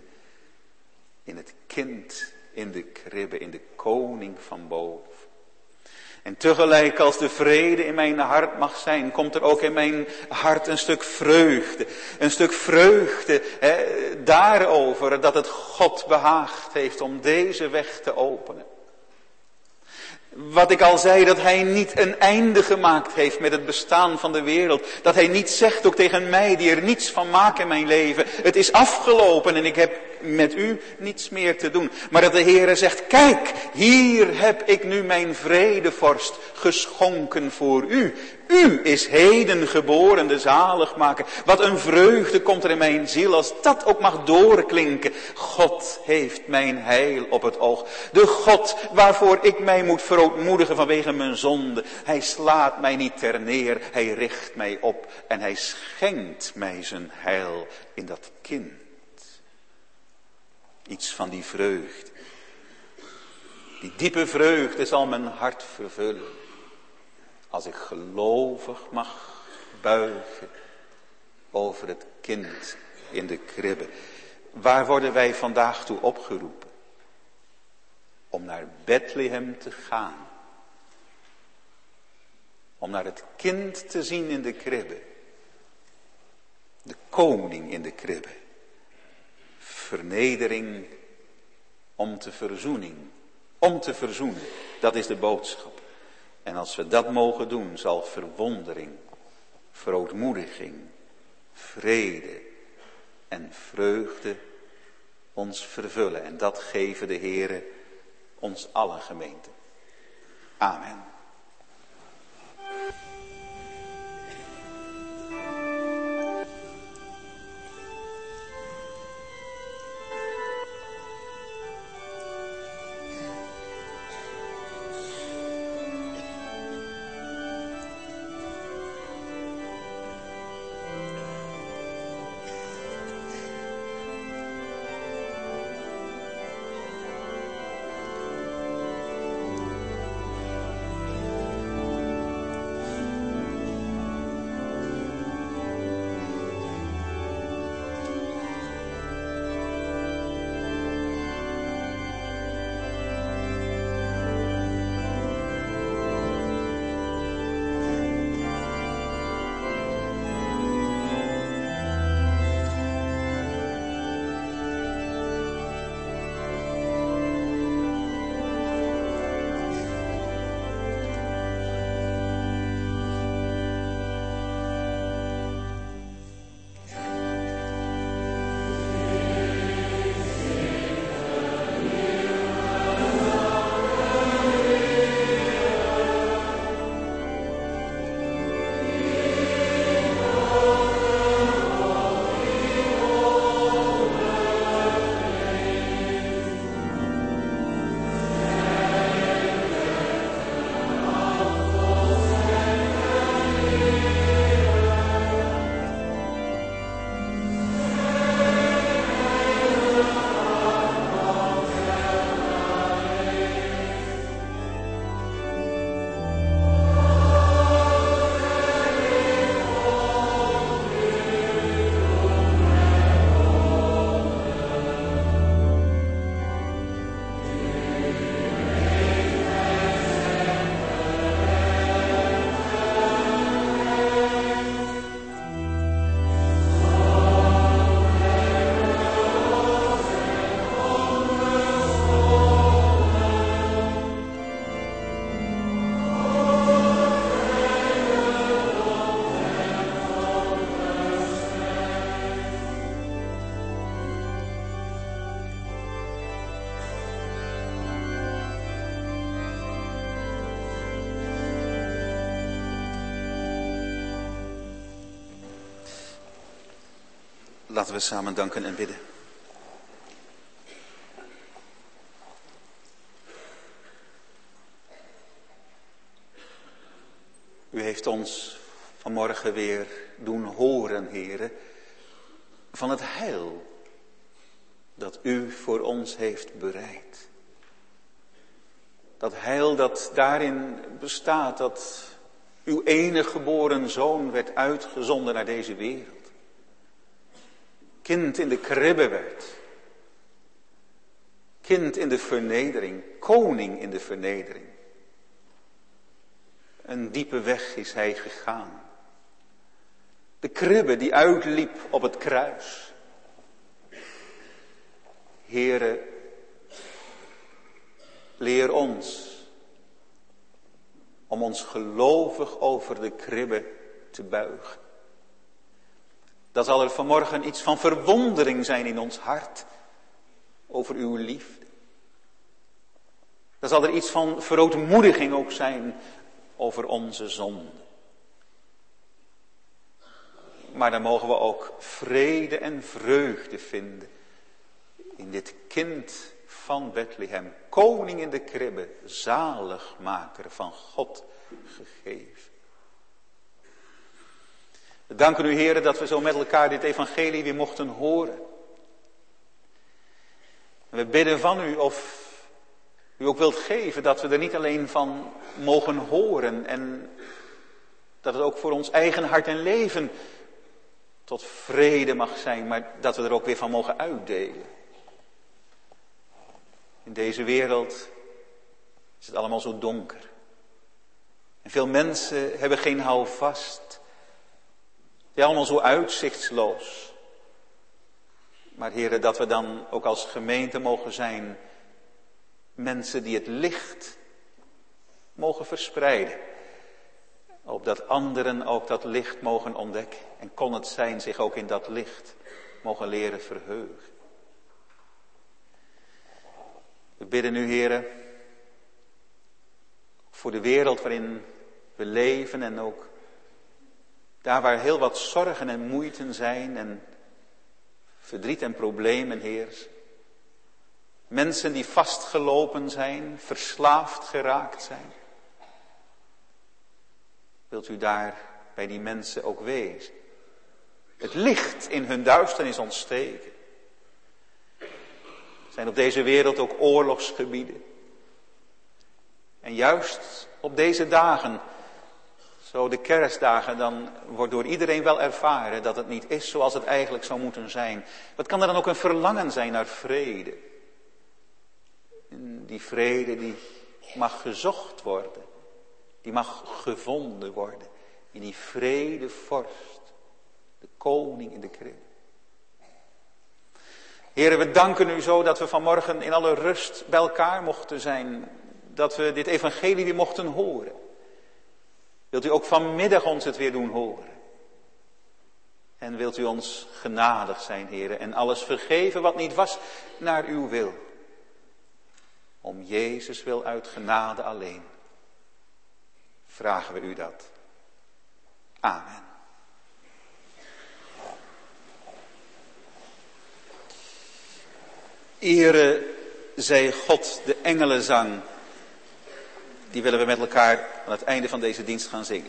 in het kind, in de kribbe, in de koning van boven. En tegelijk als de vrede in mijn hart mag zijn, komt er ook in mijn hart een stuk vreugde. Een stuk vreugde daarover dat het God behaagd heeft om deze weg te openen. Wat ik al zei, dat hij niet een einde gemaakt heeft met het bestaan van de wereld. Dat hij niet zegt, ook tegen mij die er niets van maak in mijn leven. Het is afgelopen en ik heb met u niets meer te doen. Maar dat de Heere zegt, kijk, hier heb ik nu mijn vredevorst geschonken voor u. U is heden geboren, de zaligmaker. Wat een vreugde komt er in mijn ziel als dat ook mag doorklinken. God heeft mijn heil op het oog. De God waarvoor ik mij moet verootmoedigen vanwege mijn zonde. Hij slaat mij niet ter neer, hij richt mij op en hij schenkt mij zijn heil in dat kind. Iets van die vreugde. Die diepe vreugde zal mijn hart vervullen. Als ik gelovig mag buigen over het kind in de kribbe. Waar worden wij vandaag toe opgeroepen? Om naar Bethlehem te gaan. Om naar het kind te zien in de kribbe. De koning in de kribbe. Vernedering om te verzoening. Om te verzoenen, dat is de boodschap. En als we dat mogen doen, zal verwondering, verootmoediging, vrede en vreugde ons vervullen. En dat geven de Heere ons allen, gemeente. Amen. Laten we samen danken en bidden. U heeft ons vanmorgen weer doen horen, Heere, van het heil dat u voor ons heeft bereid. Dat heil dat daarin bestaat dat uw enige geboren zoon werd uitgezonden naar deze wereld. Kind in de kribbe werd. Kind in de vernedering. Koning in de vernedering. Een diepe weg is hij gegaan. De kribbe die uitliep op het kruis. Heere, leer ons om ons gelovig over de kribbe te buigen. Dan zal er vanmorgen iets van verwondering zijn in ons hart over uw liefde. Dan zal er iets van verootmoediging ook zijn over onze zonde. Maar dan mogen we ook vrede en vreugde vinden in dit kind van Bethlehem, koning in de kribbe, zaligmaker van God gegeven. We danken u, Heere, dat we zo met elkaar dit evangelie weer mochten horen. We bidden van u of u ook wilt geven dat we er niet alleen van mogen horen en dat het ook voor ons eigen hart en leven tot vrede mag zijn, maar dat we er ook weer van mogen uitdelen. In deze wereld is het allemaal zo donker. En veel mensen hebben geen houvast. Ja, allemaal zo uitzichtsloos. Maar Heere, dat we dan ook als gemeente mogen zijn mensen die het licht mogen verspreiden. Opdat anderen ook dat licht mogen ontdekken. En kon het zijn zich ook in dat licht mogen leren verheugen. We bidden u, Heere, voor de wereld waarin we leven en ook daar waar heel wat zorgen en moeiten zijn en verdriet en problemen heersen. Mensen die vastgelopen zijn, verslaafd geraakt zijn. Wilt u daar bij die mensen ook wezen? Het licht in hun duisternis ontsteken. Er zijn op deze wereld ook oorlogsgebieden. En juist op deze dagen, zo de kerstdagen, dan wordt door iedereen wel ervaren dat het niet is zoals het eigenlijk zou moeten zijn. Wat kan er dan ook een verlangen zijn naar vrede? En die vrede die mag gezocht worden. Die mag gevonden worden. In die vrede vorst. De koning in de kribbe. Heren, we danken u zo dat we vanmorgen in alle rust bij elkaar mochten zijn. Dat we dit evangelie weer mochten horen. Wilt u ook vanmiddag ons het weer doen horen. En wilt u ons genadig zijn, heren. En alles vergeven wat niet was naar uw wil. Om Jezus wil uit genade alleen. Vragen we u dat. Amen. Ere zij God, de engelenzang. Die willen we met elkaar aan het einde van deze dienst gaan zingen.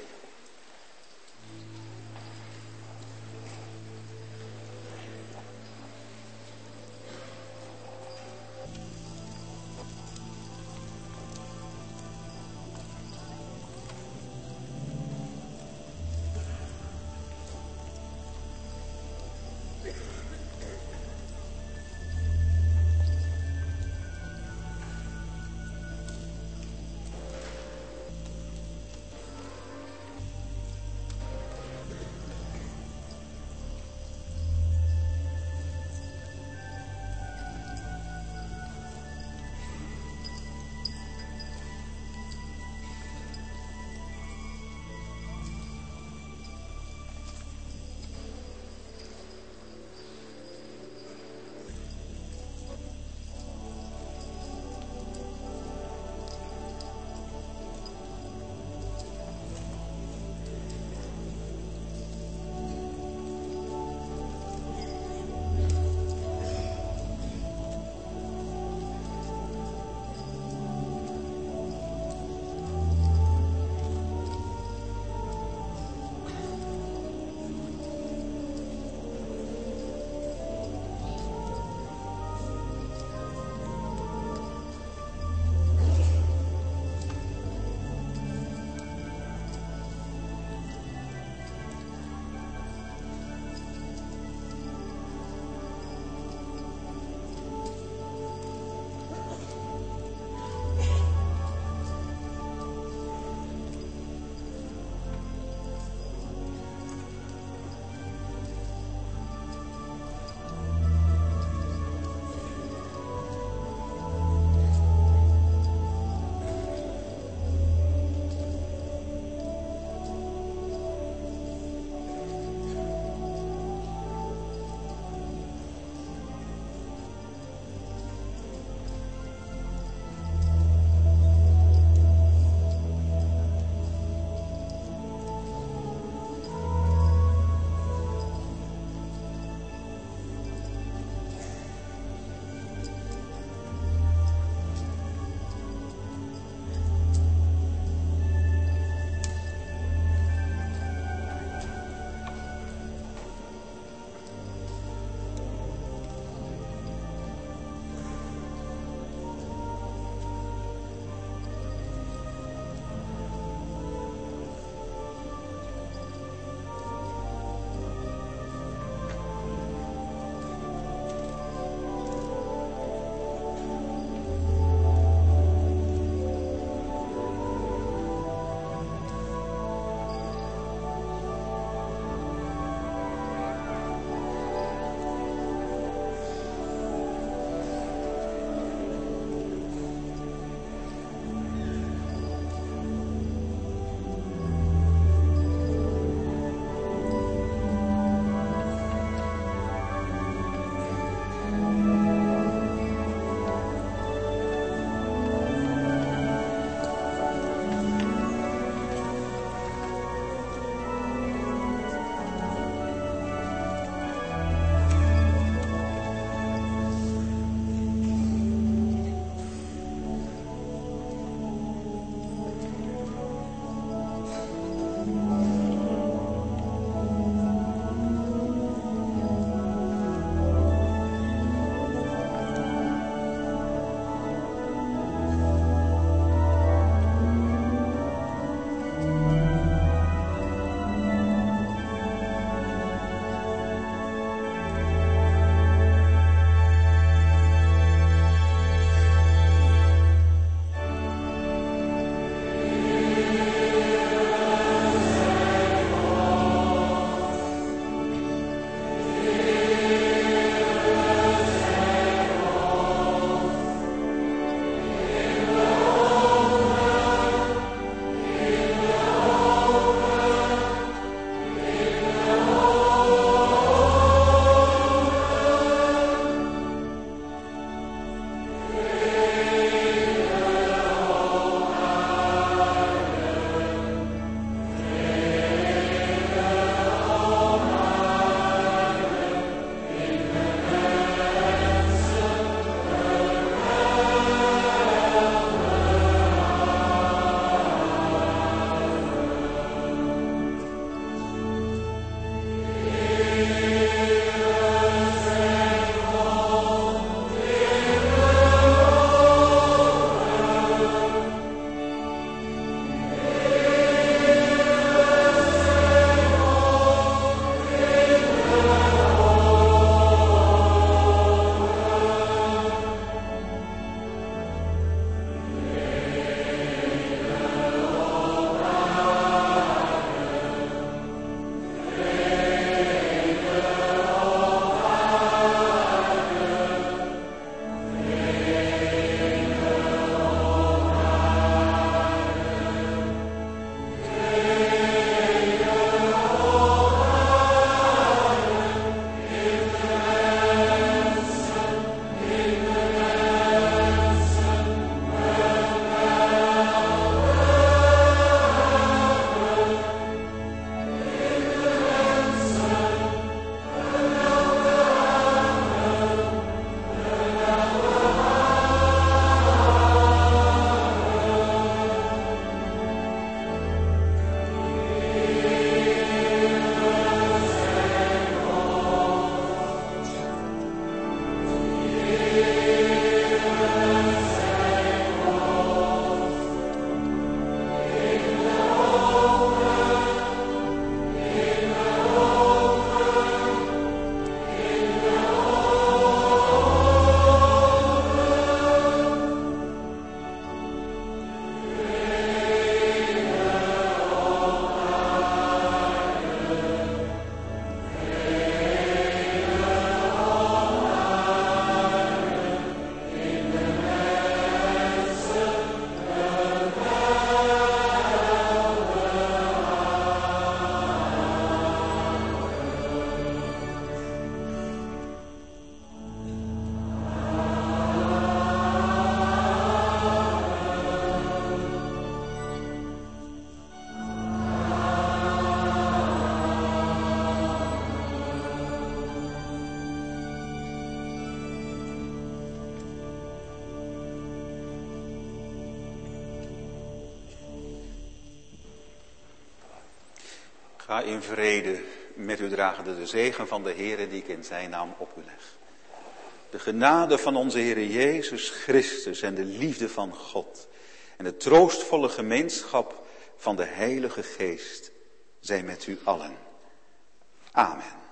Ga in vrede met u dragende de zegen van de Heere die ik in zijn naam op u leg. De genade van onze Heere Jezus Christus en de liefde van God en de troostvolle gemeenschap van de Heilige Geest zijn met u allen. Amen.